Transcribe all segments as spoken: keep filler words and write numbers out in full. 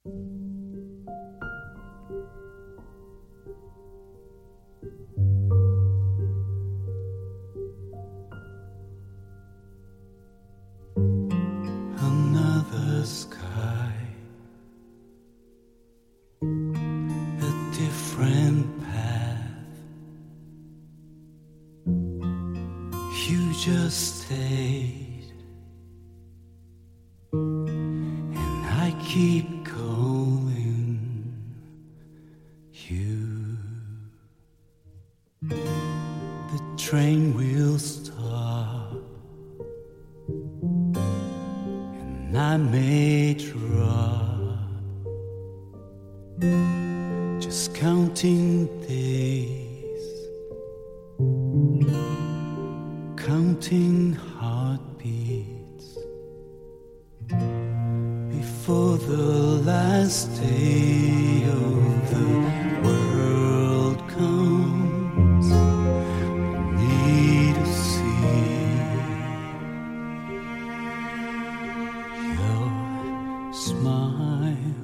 Another sky, a different path. You just stayed, and I keep calling you. The train will stop, and I may drop, just counting days, counting heartbeats, before the last day of the world comes. I need to see your smile.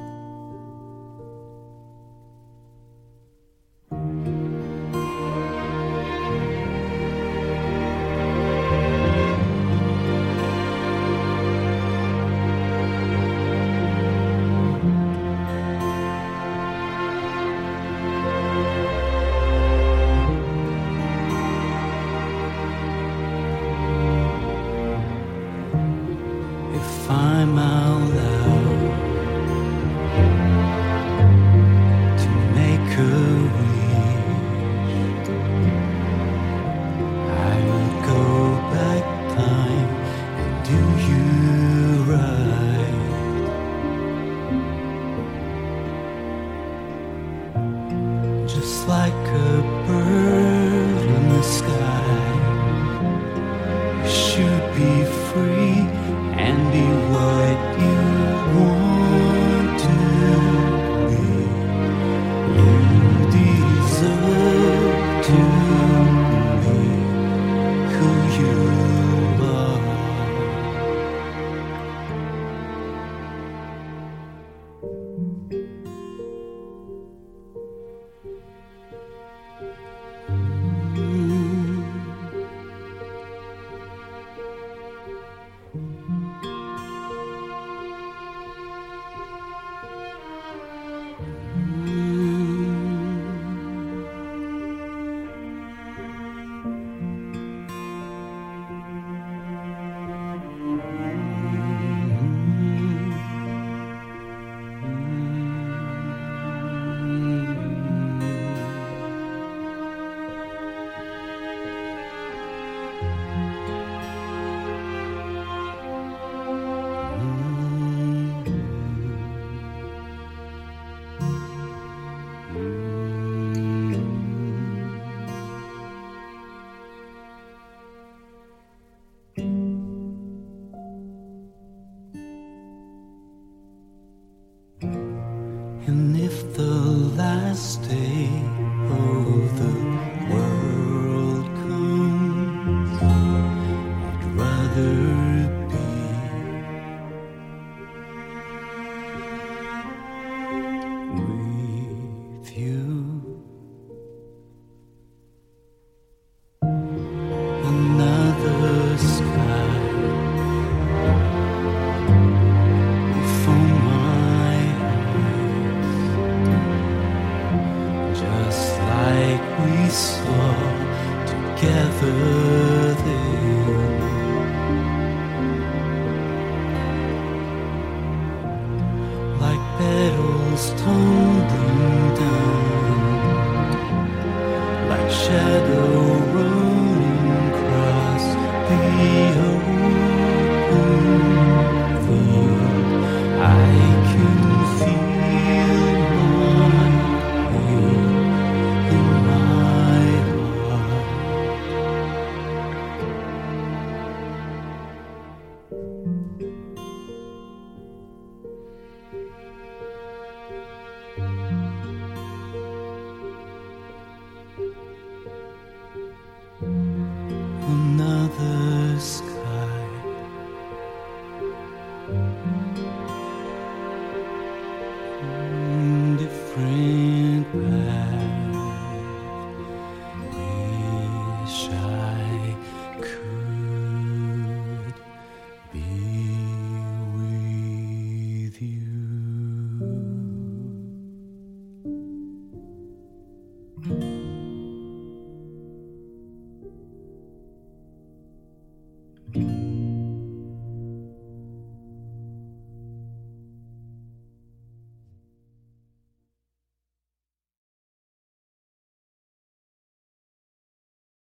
If I'm allowed to make a wish, I will go back time and do you right. Just like a bird in the sky, you should be free and be what you want to be. You deserve to be who you are. And if the last day of the world comes, I'd rather be with you. Another sky before my eyes, just like we saw together then. Like petals tumbling down